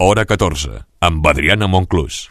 Hora 14, amb Adriana Monclús.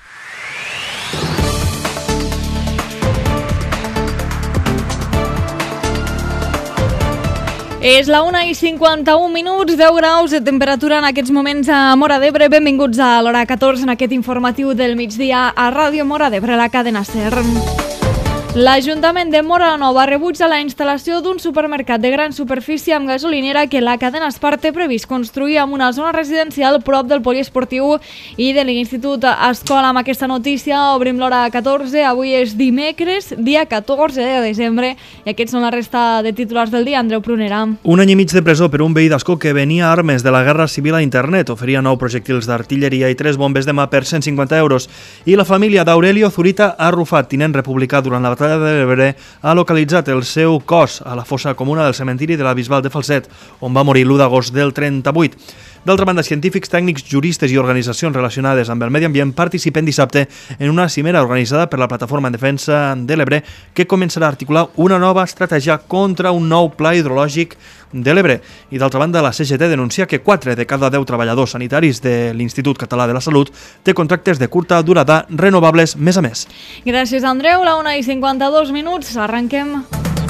És la 1:51, 10 graus de temperatura en aquests moments a Móra d'Ebre. Benvinguts a l'Hora 14 en aquest informatiu del migdia a Ràdio Móra d'Ebre, la cadena SER. L'Ajuntament de Móra la Nova rebutja la instal·lació d'un supermercat de gran superfície amb gasolinera que la cadena Espar té previst construir en una zona residencial prop del poliesportiu i de l'Institut Escola. Amb aquesta notícia obrim l'Hora 14. Avui és dimecres, dia 14 de desembre, i aquests són la resta de titulars del dia. Andreu Prunera. Un any i mig de presó per un veí d'Ascó que venia armes de la Guerra Civil a internet, oferia 9 projectils d'artilleria i 3 bombes de mà per 150 euros. I la família d'Aurelio Zurita Arrufat, tinent republicà durant la batalla de l'Ebre, ha localitzat el seu cos a la fossa comuna del cementiri de la Bisbal de Falset, on va morir l'1 d'agost del 38. D'altra banda, científics, tècnics, juristes i organitzacions relacionades amb el medi ambient participen dissabte en una cimera organitzada per la Plataforma en Defensa de l'Ebre que començarà a articular una nova estratègia contra un nou pla hidrològic de l'Ebre. I d'altra banda, la CGT denuncia que 4 de cada 10 treballadors sanitaris de l'Institut Català de la Salut té contractes de curta durada renovables mes a mes. Gràcies, Andreu. La 1:52, arrenquem.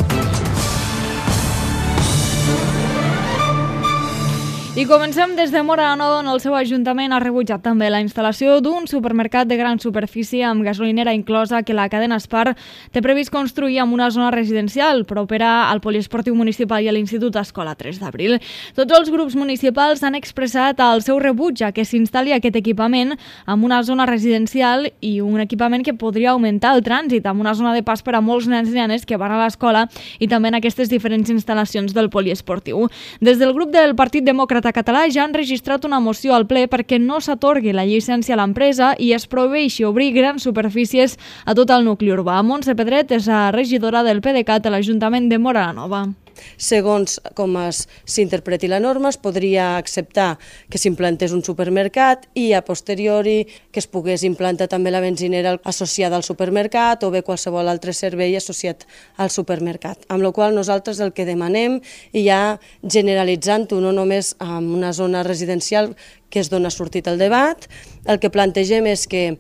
I comencem des de Móra la Nova, on el seu ajuntament ha rebutjat també la instal·lació d'un supermercat de gran superfície amb gasolinera inclosa que la cadena Espar té previst construir en una zona residencial propera al poliesportiu municipal i a l'Institut Escola 3 d'abril. Tots els grups municipals han expressat el seu rebuig a que s'instal·li aquest equipament en una zona residencial i un equipament que podria augmentar el trànsit amb una zona de pas per a molts nens i nenes que van a l'escola i també en aquestes diferents instal·lacions del poliesportiu. Des del grup del Partit Demòcrata Català ja han registrat una moció al ple perquè no s'atorgui la llicència a l'empresa i es prohibeixi obrir grans superfícies a tot el nucli urbà. Montse Pedret és la regidora del PDeCAT a l'Ajuntament de Móra la Nova. Segons com s'interpreti la norma, es podria acceptar que s'implantés un supermercat i a posteriori que es pogués implantar també la benzinera associada al supermercat o bé qualsevol altre servei associat al supermercat. Amb la qual cosa nosaltres el que demanem, i ja generalitzant-ho no només en una zona residencial que és d'on ha sortit el debat, el que plantegem és que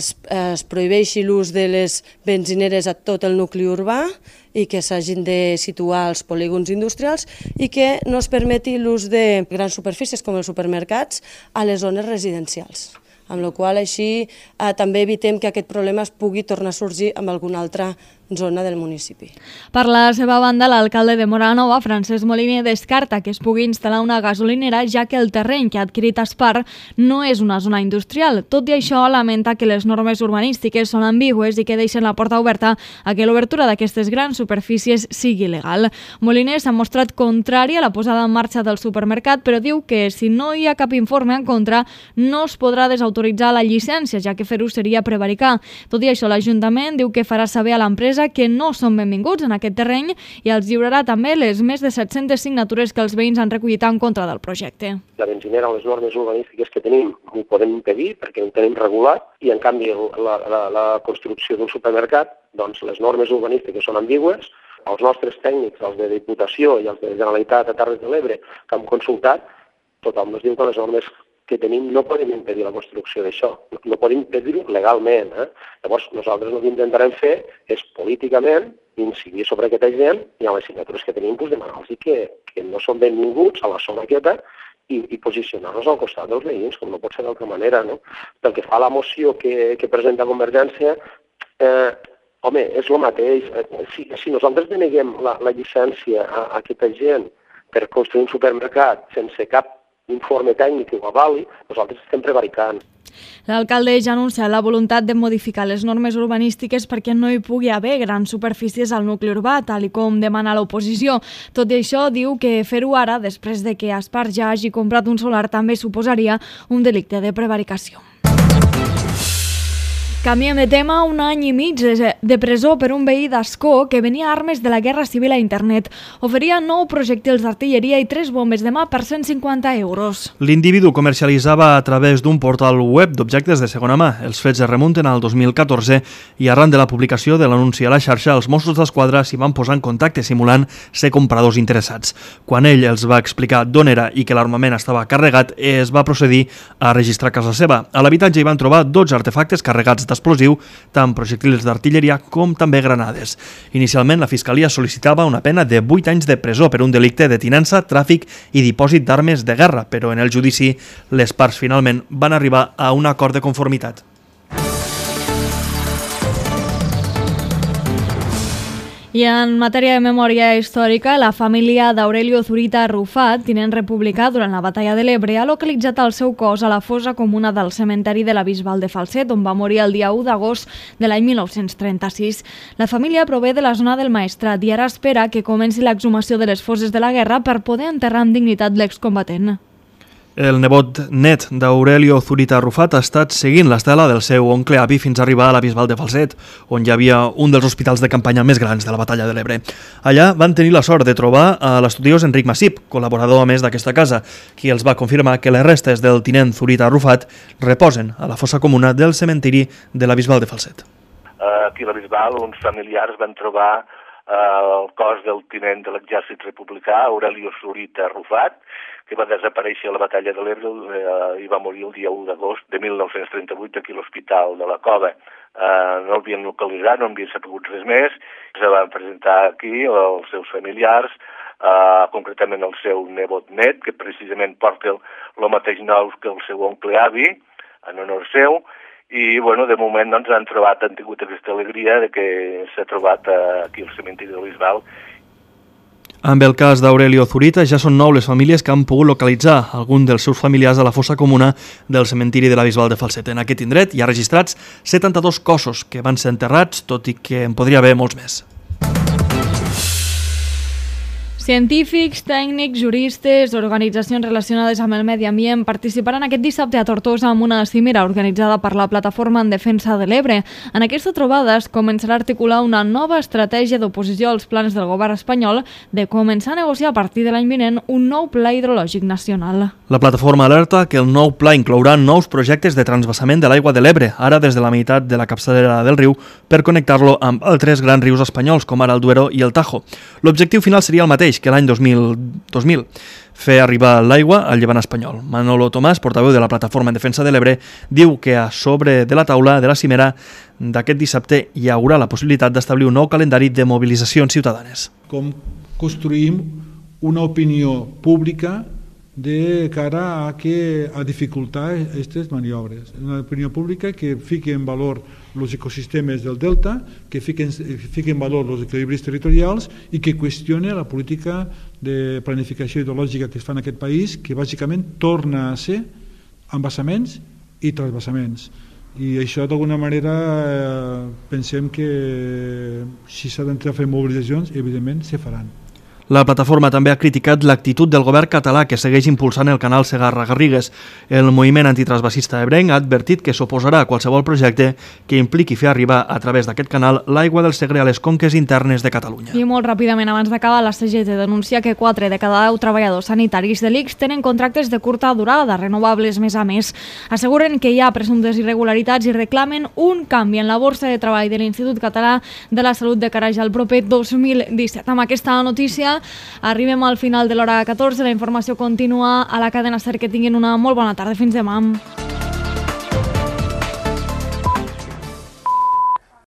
es prohibeixi l'ús de les benzineres a tot el nucli urbà i que s'hagin de situar als polígons industrials i que no es permeti l'ús de grans superfícies com els supermercats a les zones residencials. Amb la qual cosa així també evitem que aquest problema es pugui tornar a sorgir en alguna altra zona del municipi. Per la seva banda, l'alcalde de Móra la Nova, Francesc Moliner, descarta que es pugui instal·lar una gasolinera, ja que el terreny que ha adquirit Espar no és una zona industrial. Tot i això, lamenta que les normes urbanístiques són ambigües i que deixen la porta oberta a que l'obertura d'aquestes grans superfícies sigui legal. Moliner s'ha mostrat contrari a la posada en marxa del supermercat, però diu que si no hi ha cap informe en contra, no es podrà desautoritzar la llicència, ja que fer-ho seria prevaricar. Tot i això, l'Ajuntament diu que farà saber a l'empresa que no són benvinguts en aquest terreny i els lliurarà també les més de 700 signatures que els veïns han recollit en contra del projecte. La benzinera, les normes urbanístiques que tenim, ho podem impedir perquè ho tenim regulat i en canvi la construcció d'un supermercat, doncs les normes urbanístiques són ambigües. Els nostres tècnics, els de Diputació i els de Generalitat a Terres de l'Ebre, que hem consultat, tothom ens diu que les normes que tenim no podem impedir la construcció d'això, no podem impedir-ho legalment. Llavors, nosaltres el que intentarem fer és políticament incidir sobre aquesta gent i a les signatures que tenim demanar-los que no són benvinguts a la zona quieta i posicionar-nos al costat dels veïns, com no pot ser d'altra manera. Pel que fa a la moció que presenta Convergència, home, és el mateix. Si nosaltres deneguem la llicència a aquesta gent per construir un supermercat sense cap informe tècnic que ho avali, nosaltres estem prevaricant. L'alcalde ja ha anunciat la voluntat de modificar les normes urbanístiques perquè no hi pugui haver grans superfícies al nucli urbà, tal com demana l'oposició. Tot i això, diu que fer-ho ara, després de que Espar ja hagi comprat un solar, també suposaria un delicte de prevaricació. Canviem de tema. Un any i mig de presó per un veí d'Ascó que venia armes de la Guerra Civil a internet. Oferia 9 projectils d'artilleria i 3 bombes de mà per 150 euros. L'individu comercialitzava a través d'un portal web d'objectes de segona mà. Els fets es remunten al 2014 i arran de la publicació de l'anunci a la xarxa, els Mossos d'Esquadra s'hi van posar en contacte simulant ser compradors interessats. Quan ell els va explicar d'on era i que l'armament estava carregat, es va procedir a registrar casa seva. A l'habitatge hi van trobar 12 artefactes carregats d'explosiu, tant projectils d'artilleria com també granades. Inicialment, la Fiscalia sol·licitava una pena de 8 anys de presó per un delicte de tinença, tràfic i dipòsit d'armes de guerra, però en el judici les parts finalment van arribar a un acord de conformitat. I en matèria de memòria històrica, la família d'Aurelio Zurita Arrufat, tinent republicà durant la Batalla de l'Ebre, ha localitzat el seu cos a la fossa comuna del cementeri de la Bisbal de Falset, on va morir el dia 1 d'agost de l'any 1936. La família prové de la zona del Maestrat i ara espera que comenci l'exhumació de les fosses de la guerra per poder enterrar amb dignitat l'excombatent. El nebot net d'Aurelio Zurita Arrufat ha estat seguint l'estela del seu oncle avi fins a arribar a la Bisbal de Falset, on hi havia un dels hospitals de campanya més grans de la Batalla de l'Ebre. Allà van tenir la sort de trobar a l'estudiós Enric Massip, col·laborador a més d'aquesta casa, qui els va confirmar que les restes del tinent Zurita Arrufat reposen a la fossa comuna del cementiri de la Bisbal de Falset. Aquí a la Bisbal, uns familiars van trobar el cos del tinent de l'exèrcit republicà, Aurelio Zurita Arrufat, que va desaparèixer a la Batalla de l'Ebre i va morir el dia 1 d'agost de 1938 aquí a l'Hospital de la Cova. No el havien localitzat, no havien sabut res més. Se van presentar aquí els seus familiars, concretament el seu nebot net, que precisament porta el mateix nom que el seu oncle avi, en honor seu, i de moment han trobat, han tingut aquesta alegria de que s'ha trobat aquí al cementiri de la Bisbal. Amb el cas d'Aurelio Zurita, ja són 9 les famílies que han pogut localitzar algun dels seus familiars a la fossa comuna del cementiri de la Bisbal de Falset. En aquest indret hi ha registrats 72 cossos que van ser enterrats, tot i que en podria haver molts més. Científics, tècnics, juristes, organitzacions relacionades amb el medi ambient participaran aquest dissabte a Tortosa amb una cimera organitzada per la Plataforma en Defensa de l'Ebre. En aquesta trobada es començarà a articular una nova estratègia d'oposició als plans del govern espanyol de començar a negociar a partir de l'any vinent un nou pla hidrològic nacional. La plataforma alerta que el nou pla inclourà nous projectes de transvasament de l'aigua de l'Ebre, ara des de la meitat de la capçalera del riu, per connectar-lo amb altres grans rius espanyols, com ara el Duero i el Tajo. L'objectiu final seria el mateix que l'any 2000, fer arribar l'aigua al Llevant espanyol. Manolo Tomàs, portaveu de la Plataforma en Defensa de l'Ebre, diu que a sobre de la taula de la cimera d'aquest dissabte hi haurà la possibilitat d'establir un nou calendari de mobilitzacions ciutadanes. Com construïm una opinió pública de cara a dificultar aquestes maniobres. Una opinió pública que fiqui en valor els ecosistemes del delta, que fiqui en valor els equilibris territorials i que qüestione la política de planificació hidrològica que es fa en aquest país, que bàsicament torna a ser embassaments i transvassaments. I això d'alguna manera pensem que si s'ha d'entrar a fer mobilitzacions, evidentment se faran. La plataforma també ha criticat l'actitud del govern català que segueix impulsant el canal Segarra-Garrigues. El moviment antitransvasista ebrenc ha advertit que s'oposarà a qualsevol projecte que impliqui fer arribar a través d'aquest canal l'aigua del Segre a les conques internes de Catalunya. I molt ràpidament, abans d'acabar, la CGT denuncia que 4 de cada 10 treballadors sanitaris de l'ICS tenen contractes de curta durada, renovables mes a mes. Asseguren que hi ha presumptes irregularitats i reclamen un canvi en la borsa de treball de l'Institut Català de la Salut de cara al proper 2017. Amb aquesta notícia arribem al final de l'hora 14. La informació continua a la cadena SER. Que tinguin una molt bona tarda. Fins demà.